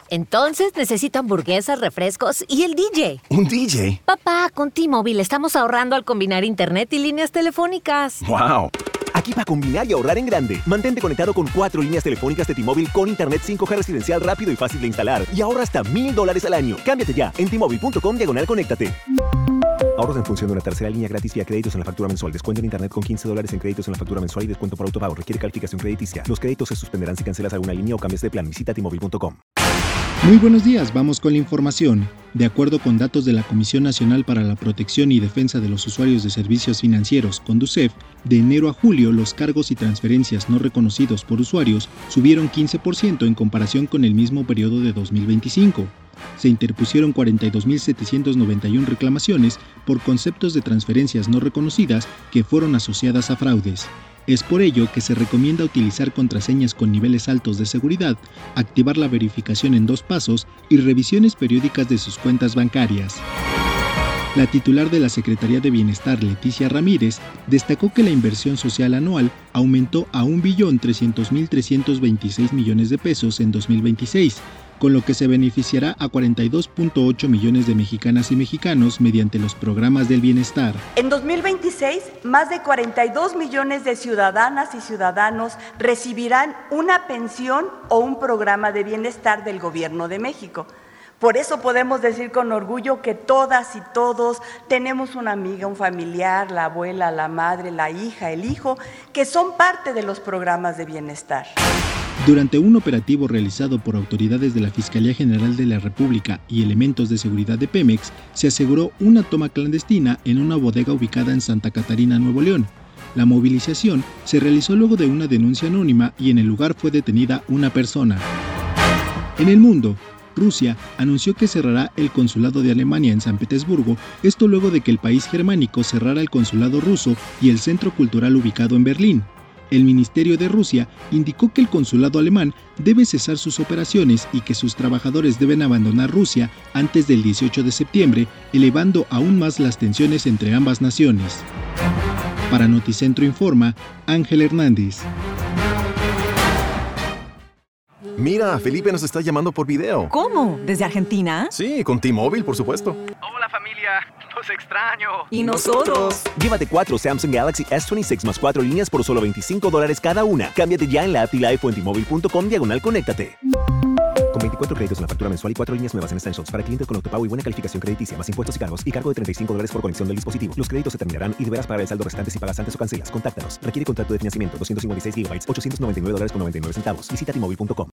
Entonces necesito hamburguesas, refrescos y el DJ. ¿Un DJ? Papá, con T-Mobile estamos ahorrando al combinar internet y líneas telefónicas. ¡Wow! Aquí para combinar y ahorrar en grande. Mantente conectado con 4 líneas telefónicas de T-Mobile con internet 5G residencial rápido y fácil de instalar. Y ahorra hasta $1,000 al año. Cámbiate ya en T-Mobile.com/conéctate. Ahorros en función de una tercera línea gratis vía créditos en la factura mensual. Descuento en internet con $15 en créditos en la factura mensual y descuento por autopago. Requiere calificación crediticia. Los créditos se suspenderán si cancelas alguna línea o cambias de plan. Visita T-Mobile.com. Muy buenos días, vamos con la información. De acuerdo con datos de la Comisión Nacional para la Protección y Defensa de los Usuarios de Servicios Financieros, Conducef, de enero a julio los cargos y transferencias no reconocidos por usuarios subieron 15% en comparación con el mismo periodo de 2025. Se interpusieron 42.791 reclamaciones por conceptos de transferencias no reconocidas que fueron asociadas a fraudes. Es por ello que se recomienda utilizar contraseñas con niveles altos de seguridad, activar la verificación en 2 pasos y revisiones periódicas de sus cuentas bancarias. La titular de la Secretaría de Bienestar, Leticia Ramírez, destacó que la inversión social anual aumentó a $1.300.326 millones de pesos en 2026, con lo que se beneficiará a 42.8 millones de mexicanas y mexicanos mediante los programas del bienestar. En 2026, más de 42 millones de ciudadanas y ciudadanos recibirán una pensión o un programa de bienestar del Gobierno de México. Por eso podemos decir con orgullo que todas y todos tenemos una amiga, un familiar, la abuela, la madre, la hija, el hijo, que son parte de los programas de bienestar. Durante un operativo realizado por autoridades de la Fiscalía General de la República y elementos de seguridad de Pemex, se aseguró una toma clandestina en una bodega ubicada en Santa Catarina, Nuevo León. La movilización se realizó luego de una denuncia anónima y en el lugar fue detenida una persona. En el mundo, Rusia anunció que cerrará el consulado de Alemania en San Petersburgo, esto luego de que el país germánico cerrara el consulado ruso y el centro cultural ubicado en Berlín. El Ministerio de Rusia indicó que el consulado alemán debe cesar sus operaciones y que sus trabajadores deben abandonar Rusia antes del 18 de septiembre, elevando aún más las tensiones entre ambas naciones. Para Noticentro Informa, Ángel Hernández. Mira, Felipe nos está llamando por video. ¿Cómo? ¿Desde Argentina? Sí, con T-Mobile, por supuesto. Hola familia, los extraño. ¿Y nosotros? Llévate 4 Samsung Galaxy S26 más 4 líneas por solo $25 cada una. Cámbiate ya en la app Live o en T-Mobile.com/conéctate. Con 24 créditos en la factura mensual y 4 líneas nuevas en Essentials para clientes con autopago y buena calificación crediticia, más impuestos y cargos, y cargo de $35 por conexión del dispositivo. Los créditos se terminarán y deberás pagar el saldo restante si pagas antes o cancelas. Contáctanos. Requiere contrato de financiamiento 256 GB, $899.99. Visita T-Mobile.com.